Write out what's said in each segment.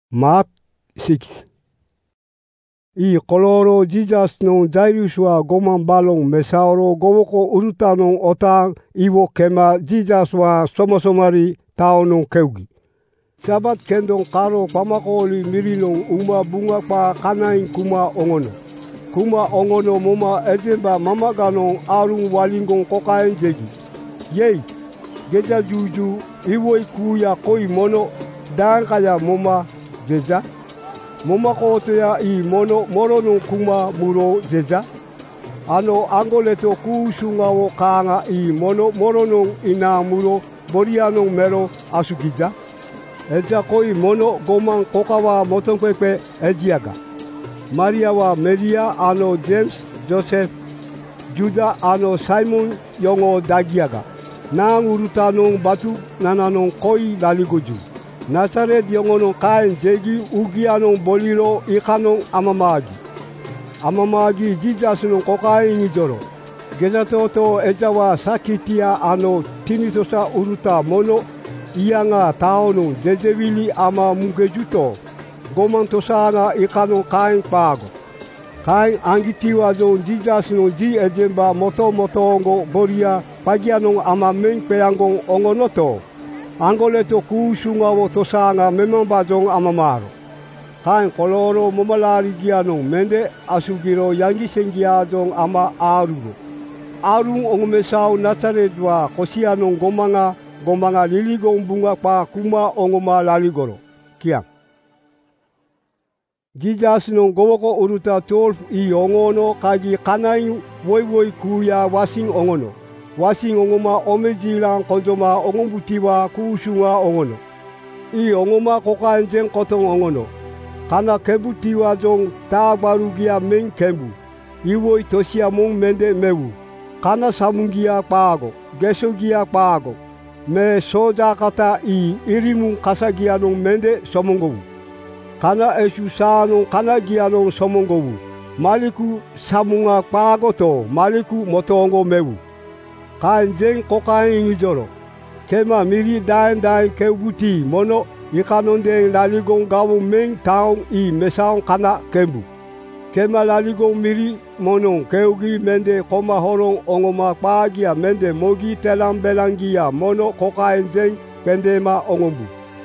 Mark 6. I koloro Jesus no Jairus wa goman balong mesaoro gowoko urutanong otang iwo kema Jesus wa somosomari taonong keugi. Sabat kendong karo pamakoli mirilong uma bunga pa kanain kuma ongono. Kuma ongono moma ejemba mamaganong arung walingong kokain jegi. Yei, geja juju iwo ikuya koi mono dan kaya moma jeja. Moma koto ya I mono morono kuma muro jeja. Ano angoleto kusungawo kanga I mono morono ina muro boriano mero asukija. Eja koi mono goman kokawa motongpepe ejiaga. Maria wa Maria ano James, Joseph, Juda ano Simon yongo dagiaga. Nang urutanong batu nananong koi laligoju. Nazaret yongono kain jegi ugianong boliro ikanong amamagi. Amamagi Jesus nong kokain ijoro. Gezatoto ejawa sakitia ano tinitosa uruta mono ianga taonong jejewili ama mugejuto. Goman tosana ikanong kain pago. Kain angitiwa zon Jesus nong ji ejemba moto motongo boria pagianong ama meng peangong ongonoto. Angoleto kusungawo tosanga memambajong amamaro. Kain koloro momalari gianong mende asugiro yangi sengiajong ama aruro. Arung ongomesau Nazaretwa kosianong gomanga liligong bunga pa kuma ongoma laligoro. Kiang. Jesus nong gowoko uruta 12 I ongono kagi kanain woi kuya wasing ongono. Wasing ongoma omejilang konjoma ongombutiwa kusunga ongono. I ongoma kokainjeng kotong ongono. Kana kebutiwa jong tabarugia meng kembu. Iwoi tosia mong mende mewu. Kana samungia pago, gesogia pago. Me soja kata I irimun kasagianong mende somongowu. Kana esu sanong kana gianong somongowu. Maliku samunga pago to maliku motongo mewu. Kanjeng kokain ijoro. Kema miri dain kebuti mono ikanonde laligong gawo meng taong I mesaong kana kembu. Kema laligong miri mono keugi mende koma horong ongoma pagia mende mogi telang belangia mono kokain jeng pendema ongombu.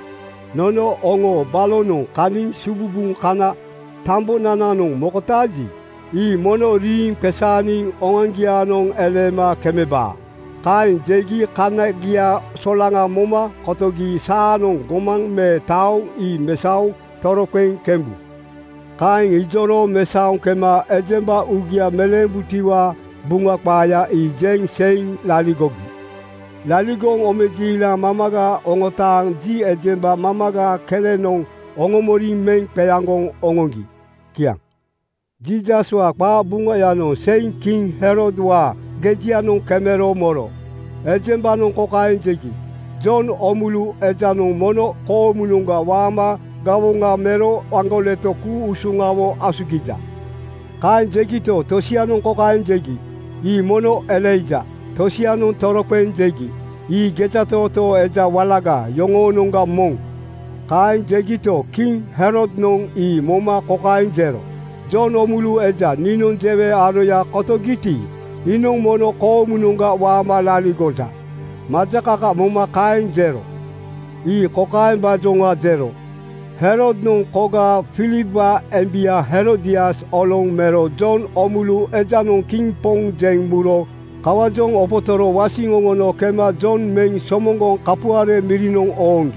Nono ongo balono kanin sububung kana tambo nananong mokotaji. I mono ring pesaning ongangianong elema kemeba. Kain jegi kanagia solanga moma kotogi sanong gomang me tau I mesau torokeng kembu. Kain ijoro mesaong kema ejemba ugia melembutiwa bunga paya I jeng seng laligogi. Laligong omejila mamaga ongotang ji ejemba mamaga kelenong ongomoring meng peyangong ongongi. Kiang. Jesus wa pa bunga yano seng King Herod wa gejianong kemero moro. Ejembanong kokain jegi. John omulu ejanong mono komununga wama gawonga mero angoleto ku usungawo asugija. Kain jegito tosianong kokain jegi. I mono Elijah. Tosianong torokwen jegi. I gejatoto eja walaga yongononga mong. Kain jegito King Herod nong I moma kokain jero. John omulu eja ninon jewe aroya kotogiti. Inong mono komununga wama laligoja. Majakaka moma kain jero. I kokain bajonga jero. Herod nong koga Philippa embia Herodias olong mero John omulu ejanong King pong jeng muro. Kawajong opotoro wasingongono kema John meng somongong kapuare mirinong ongi.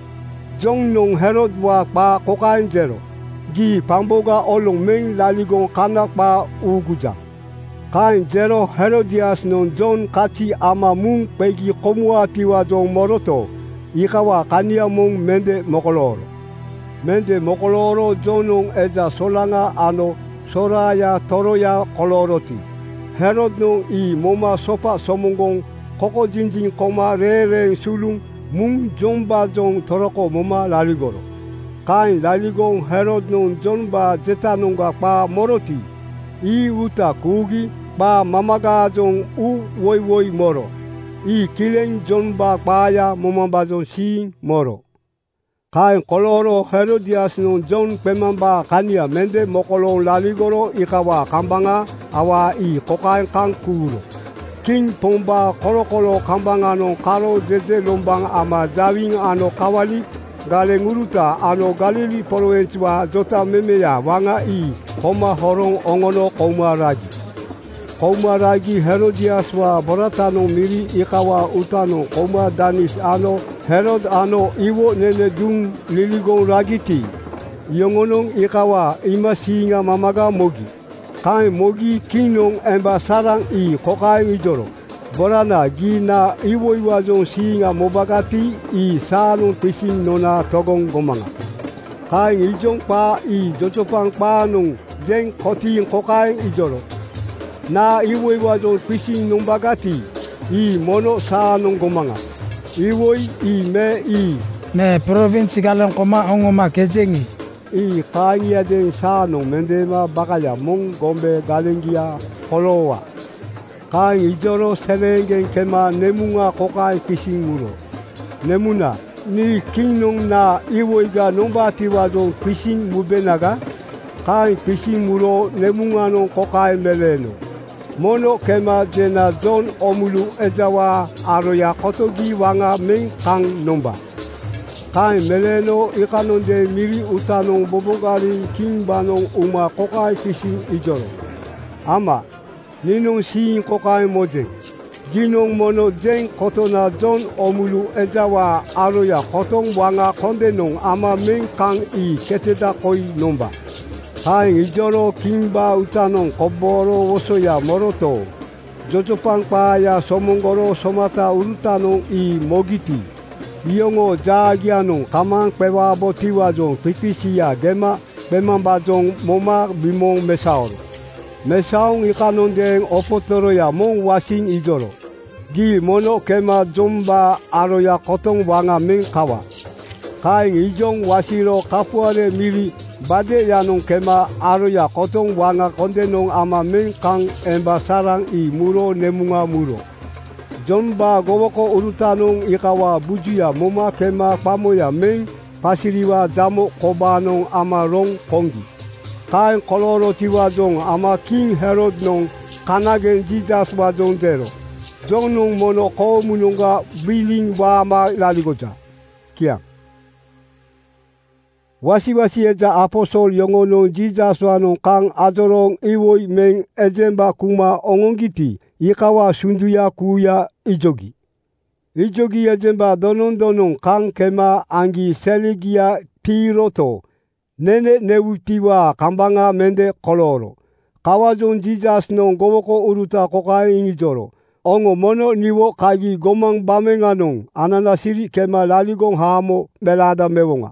John nong Herod wa pa kokain jero. Gi pamboga olong meng laligong kanak pa uguja. Kain jero Herodias non John kachi ama mung pegi komua tiwa jong moroto. Ikawa kania mong mende mokoloro. Mende mokoloro John nong eja solanga ano soraya toroya koloroti. Herod nong I moma sopa somongong koko jinjing koma rereng sulung mung jomba jong toroko moma laligoro. Kain laligong Herod nong jomba jetanonga pa moroti. I uta kugi ba mamaga jong u woi moro. I kileng jomba paya momamba jong sing moro. Kain koloro Herodias no John pemamba kania mende mokolo laligoro ikawa kambanga awa I kokain kankuro. King pomba kolokolo kambanga no karo jeje lombang ama zawing ano kawali gale nguruta ano Galili province wa jota memeya wanga I koma horong ongono komaragi. Komaragi Herodias wa boratano miri ikawa utano koma danis ano Herod ano iwo nene dung liligon ragiti. Yongonong ikawa imasinga mamaga mogi. Kai mogi kinong emba sarang I kokai ijoro. Borana gina iwo iwazong singa mobagati I sanong pising nona togong gomanga. Kai ijong pa I jojopang pa nung jeng koting kokai ijoro. Na iwo iwazong pising nombagati I mono sanong gomanga. Iwoi me provinsi galang koma ongoma kejengi I kanya den sano mendema bakaya mong gombe galengia kolowa kan ijoro serengen kema nemunga kokai fishing muro nemuna ni kinong na iwoiga nombati wazong fishing mubenaga kan fishing muro nemunga no kokai meleno Mono kema jena John omulu ejawa aroya kotogi wanga ming kang nomba. Kai meleno ikanonde miri utanong bobogari king banong uma kokai fishing ijoro. Ama ninong siin kokai mojeng. Ginong mono jeng kotona John omulu ejawa aroya kotong wanga kondenong ama ming kang I keteda koi nomba. Hai ijoro kimba utanong koboro wosoya moroto. Jojopang paya somongoro somata urutanong I mogiti. Iongo jagianong kamang pewa botiwazong pipisia gema pemambazong moma bimong mesaoro. Mesaong ikanondeng opotoroya mong wasing ijoro. Gi mono kema zomba aroya kotong wanga ming kawa. Kai ijong wasiro kapuare miri Bade yanong kema aroya kotong wanga kondenong ama ming kang emba sarang I muro nemunga muro. Jomba gowoko urutanong ikawa bujuya moma kema pamoya ming pasiriwa jamo kobanong ama rong kongi. Kain koloro tiwazong ama King Herod nong kanagen Jesus wazong dero. Jongnong mono komunonga biling wama laligoja. Kiang. Wasi eja apostol yongono Jesus wano kang azorong iwoi meng ejemba kuma ongongiti ikawa sunduya kuya ijogi. Ijogi ejemba donong kang kema angi seligia tiroto nene newutiwa kambanga mende koloro. Kawazon Jesus nong gowoko uruta kokai ingijoro. Ongo mono niwo kagi gomang bamenganong ananasiri kema laligong hamo melada mewonga.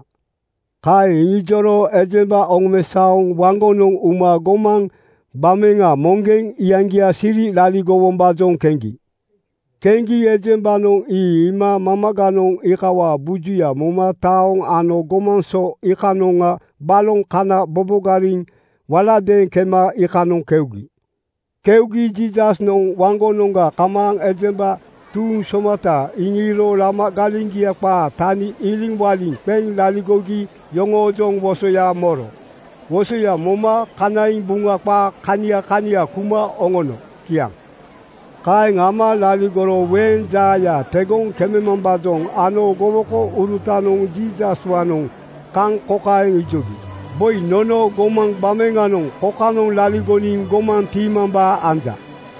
Kai ingijoro ejemba ongmesaong wangonong uma gomang bamenga mongeng iangia siri laligo wombazong kengi. Kengi ejemba nong I ima mamaganong ikawa bujuya moma taong ano gomanso ikanonga balong kana bobogaring waladen kema ikanong keugi. Keugi Jesus nong wangononga kamang ejemba tung somata ingiro lama galingia pa tani iling waling peng laligogi yongojong wosoya moro. Wosoya moma kanaing bunga pa kania kuma ongono kiang. Kai ngama laligoro wen jaya tegong kememambazong ano gowoko urutanong Jesus wanong kang kokaing ijogi. Boy nono gomang bamenganong kokanong laligoning gomang timamba anja.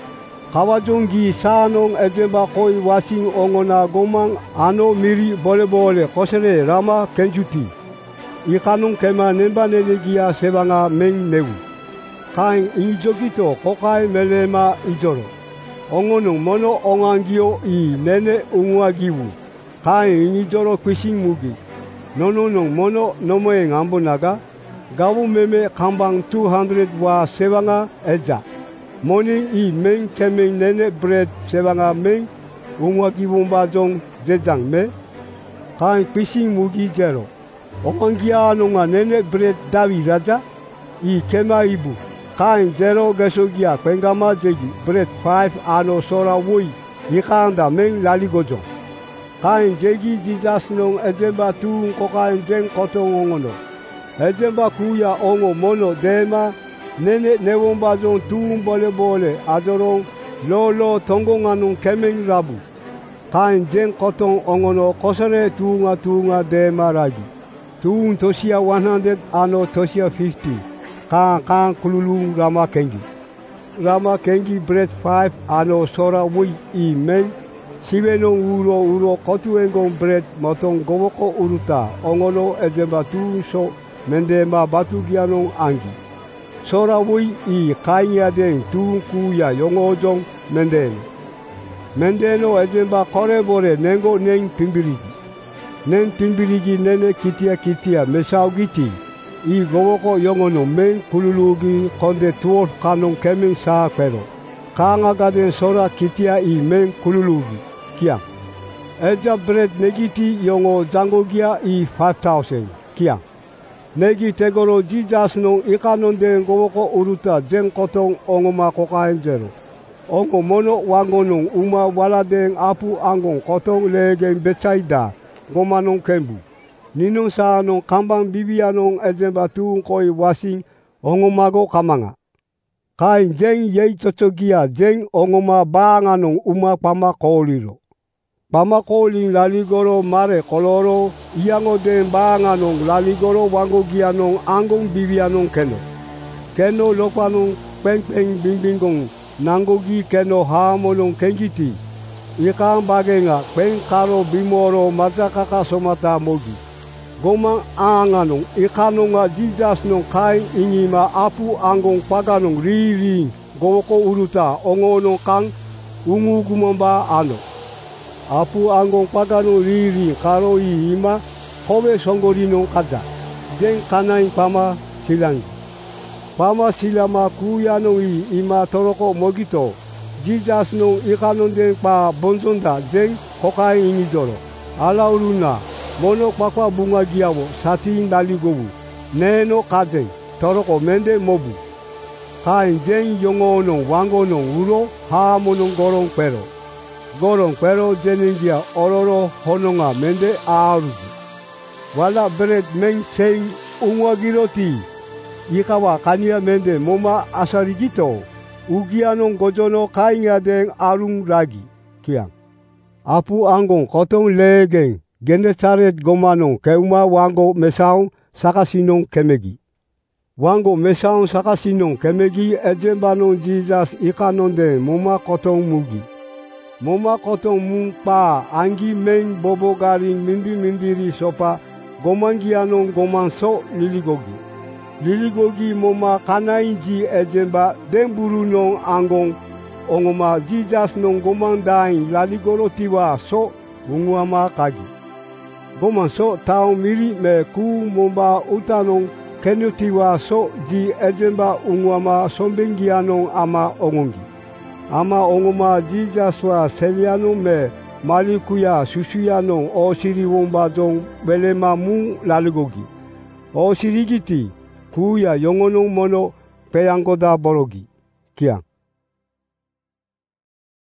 Kawajonggi sanong ejemba koi wasing ongona gomang ano miri bole kosere rama kenjuti. Ikanong kema nemba nenegia sebanga meng newu. Kain injogito kokai melema ijoro. Ongonong mono ongangio I nene unguagiwu. Kain inijoro kwishing mugi. Nononong mono nomoe ngambonaga. Gawu meme kambang 200 wa sebanga eja. Morning I meng kemeng nene bread sebanga meng unguagiwumbazong jejang me. Kain kwishing mugi jero. Okangia nonga nene bread dawi raja I kema ibu. Kain zero gesogia kwengama jegi bread 5 ano sora woi ikanda meng laligojo. kain jegi Jesus nong ejemba tuung ko kain jeng kotong ongono. Ejemba kuya ongo mono dema nene newomba jong tuung bole bole ajorong lolo tongonganung kemeng rabu. Kain jeng kotong ongono kosere tuunga dema ragi. Tuung tosia 100 ano tosia 50. Kaan kululung rama kengi. Rama kengi bread 5 ano sora wui I men. Siwenong uro kotuengong bread motong gowoko uruta ongono ejemba tuung so mendema batugianong angi. Sora wui I kainya deng tuung kuya yongojong mendeno. Mendeno ejemba korebore nengo neng timbirigi. Neng timbirigi nene kitia mesau giti. I gowoko yongono men kululugi konde 12 kanong kemeng saa pero. Kanga gaden sora kitia I men kululugi. Kiang. Eja bread negiti yongo zangogia I 5,000. Kiang. Negi tegoro Jesus nong ikanon den gowoko uruta jeng kotong ongoma kokain zero. Ongo mono wangonong uma wala den apu angong kotong legeng Betsaida gomanong kembu. Ninong sa nong kambang bibianong ejemba tuung koi wasing ongomago kamanga. Kain jeng yei totogia jeng ongoma baanganong uma pama koliro. Pama koling laligoro mare koloro iango den baanganong laligoro wangogianong angong bibianong keno. Keno lopanong peng bingbingong nangogi keno hamonong kengiti. Ikang bagenga peng karo bimoro mazakaka somata mogi. Gomang anganong ikanonga Jesus nong kain ingima apu angong paganong riring gowoko uruta ongonong kang ungu gumamba ano. Apu angong paganong riring karo I ima kowe songorinong kaza. Jeng kanaing pama silangi. Pama silama kuyanong I ima toroko mogito. Jesus nong ikanon den pa bonzonda jeng kokain ingidoro. Ala uruna. Mono kwakwa bunga giawo sating naligowu. Neno kajeng toroko mende mobu. Kain jeng yongonong wangonong uro hamonong gorong pero. Gorong pero jeningia ororo hononga mende aarugi. Wala bread meng seng umwagiroti. Ikawa kania mende moma asarigito. Ugianong gojono kainga deng arung ragi. Kiang. Apu angong kotong legeng. Genesaret gomanong keuma wango mesaung sakasinong kemegi. Wango mesaung sakasinong kemegi ejembanong Jesus ikanon den moma kotong mugi. Moma kotong mung pa angi meng bobogaring mindiri sopa gomangianong gomanso liligogi. Liligogi moma kanainji ejemba denburunong angong ongoma Jesus nong gomandaing laligoro tiwa so unguama kagi. Goman so taong miri me ku momba utanong kenutiwa so ji ejemba unguama sombengianong ama ongongi. Ama ongoma Jesus selianong me malikuya susuyanong o siri womba jong belema mung laligogi. O sirigiti kuya yongonong mono peyanggoda borogi. Kiang.